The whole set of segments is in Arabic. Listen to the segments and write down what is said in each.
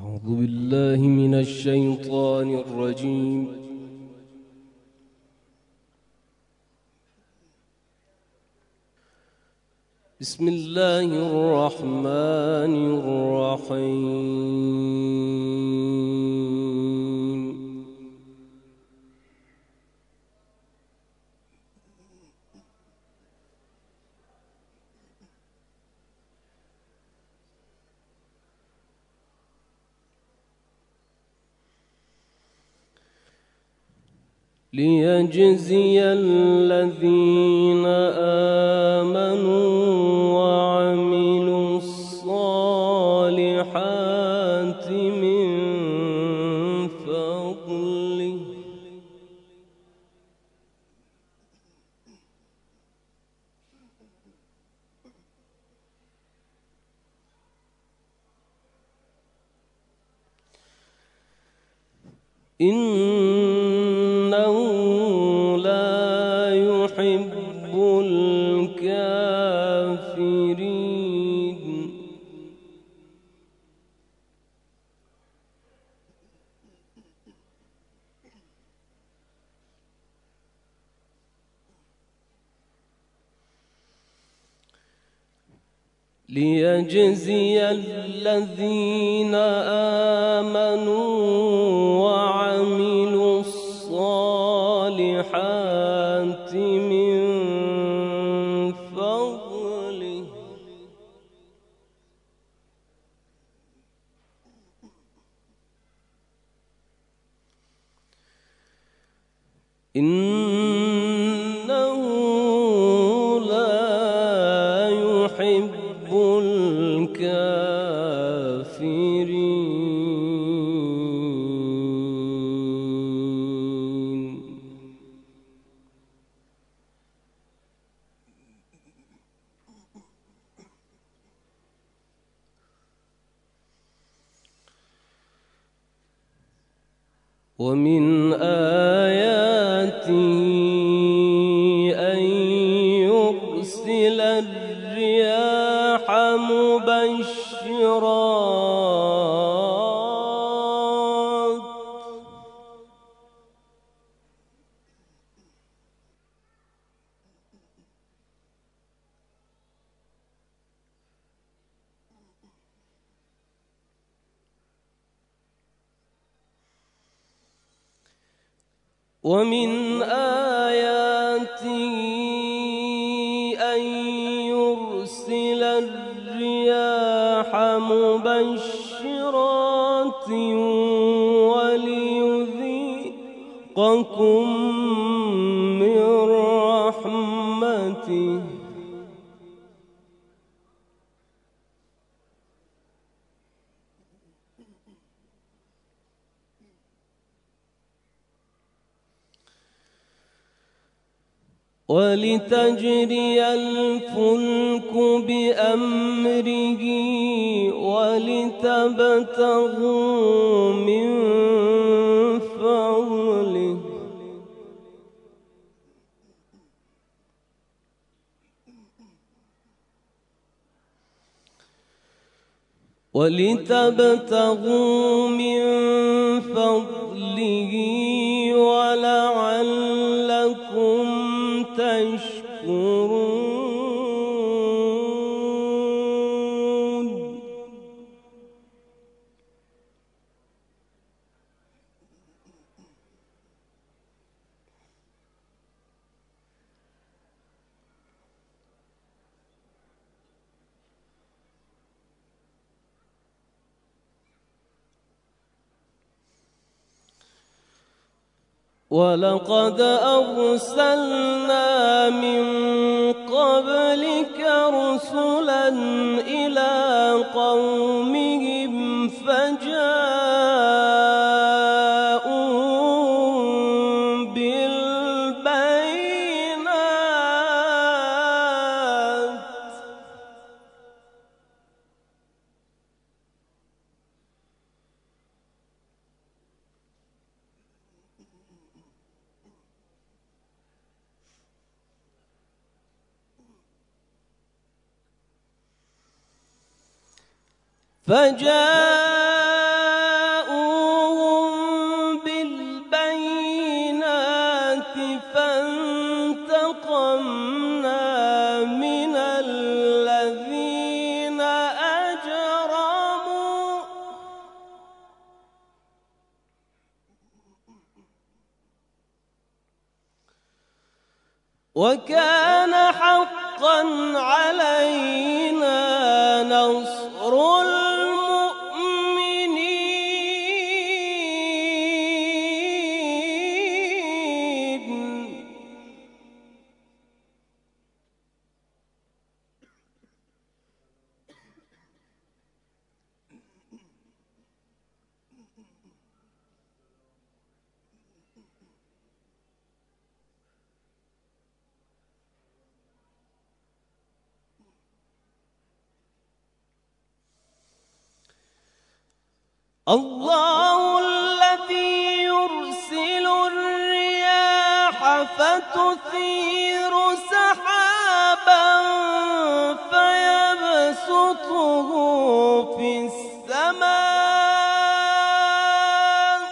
أعوذ بالله من الشيطان الرجيم. بسم الله الرحمن الرحيم. ليجزي الذين آمنوا وعملوا الصالحات من فضله إنه لا يحب الكافرين. ليجزي الذين آمنوا وعملوا الصالحات من فضله إنه لا يحب الكافرين. ومن آياته أن يرسل الرياح مبشرات ومن آياته أن يرسل الرياح مبشرات وليذيقكم من رحمته ولتجري الفلك بأمره ولتبتغوا من فضله ولعلكم تشكرون. ولقد أرسلنا من قبلك رسلا إلى قومهم فجاءوا بالبينات فجاءوا وكان حقا علينا نصر المؤمنين. الله الذي يرسل الرياح فتثير سحابا فيبسطه في السماء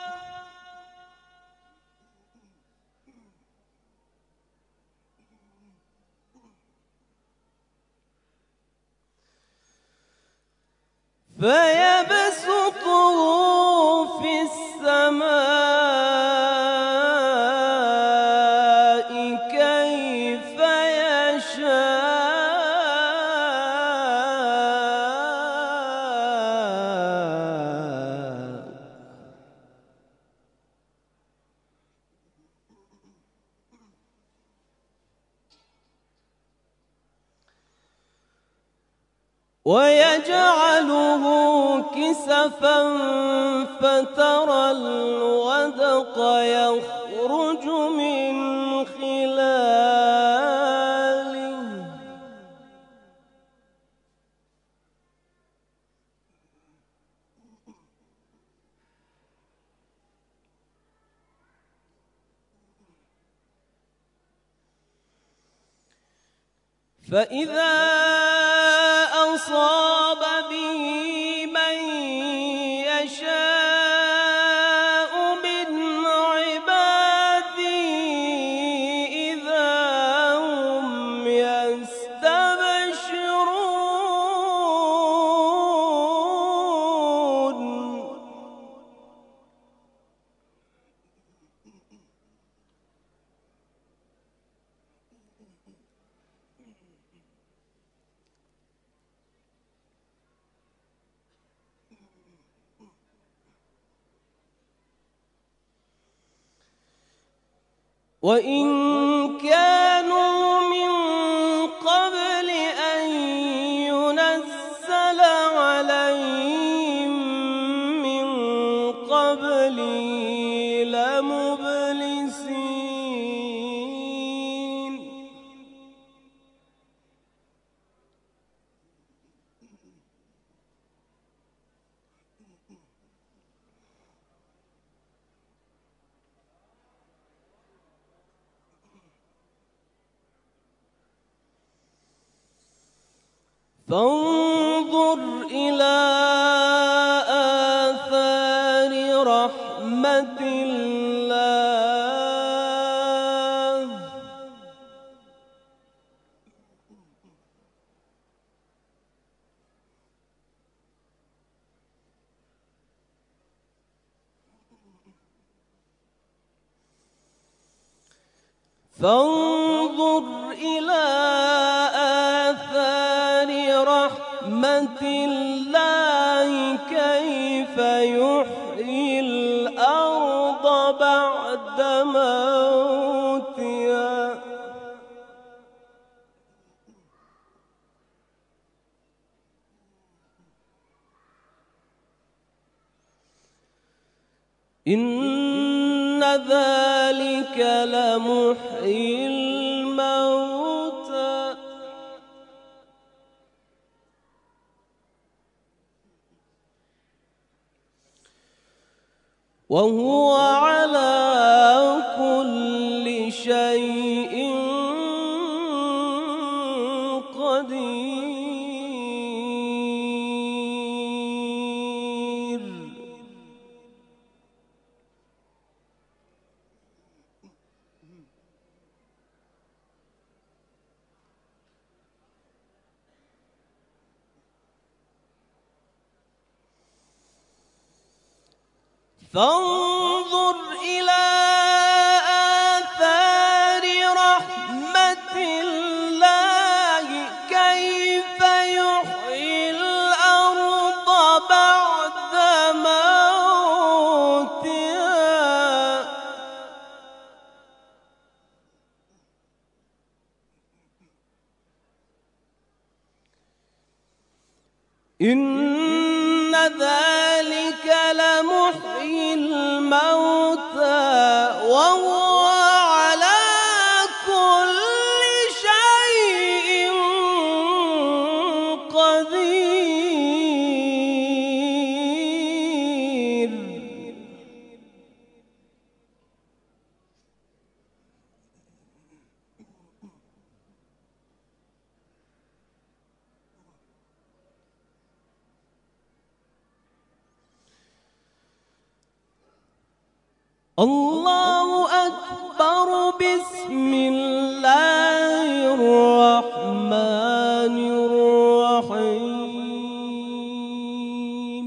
كيف يشاء. ويجعله كسفا فترى الودق يخرج من خلاله فإذا أصاب به من يشاء من عباده إذا هم يستبشرون. وإن كانوا من قبل أن ينزل عليهم من قبله لمبلسين. فانظر إلى آثار رحمة الله فانظر إلى آثار رحمة الله كيف يحيي الأرض بعد موتها. إن ذلك لمحيي الموتى وهو على كل شيء قدير. فانظر إلى آثار رحمة إن ذلك لمحيي الموتى وهو على كل شيء قدير. الله أكبر. بسم الله الرحمن الرحيم.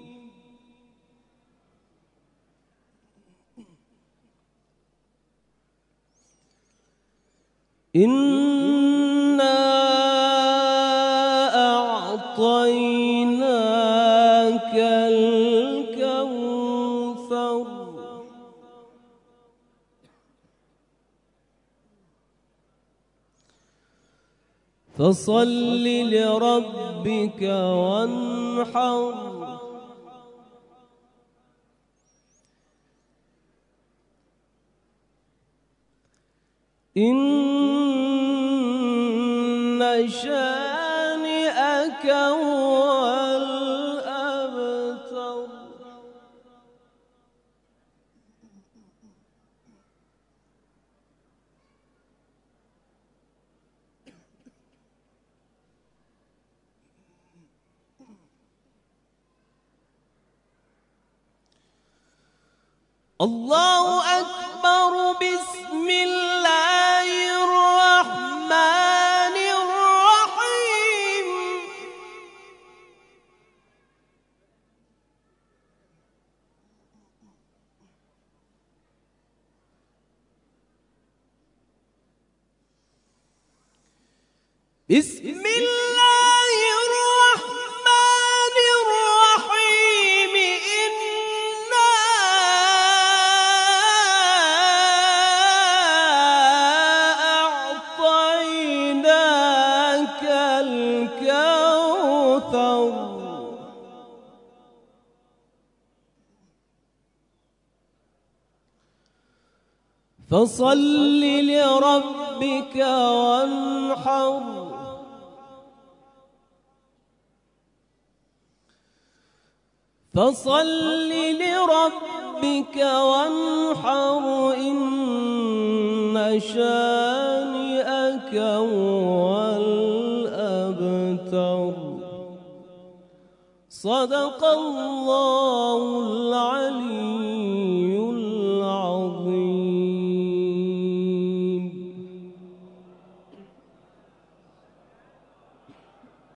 إنا أعطيناك الكوثر فصل لربك وانحر. إن شانئك هو الأبتر. الله أكبر. بسم الله الرحمن الرحيم. بسم الله الرحمن الرحيم. إنا أعطيناك الكوثر فصل لربك وانحر. فصل لربك وانحر. إن شانئك هو الأبتر. صدق الله العلي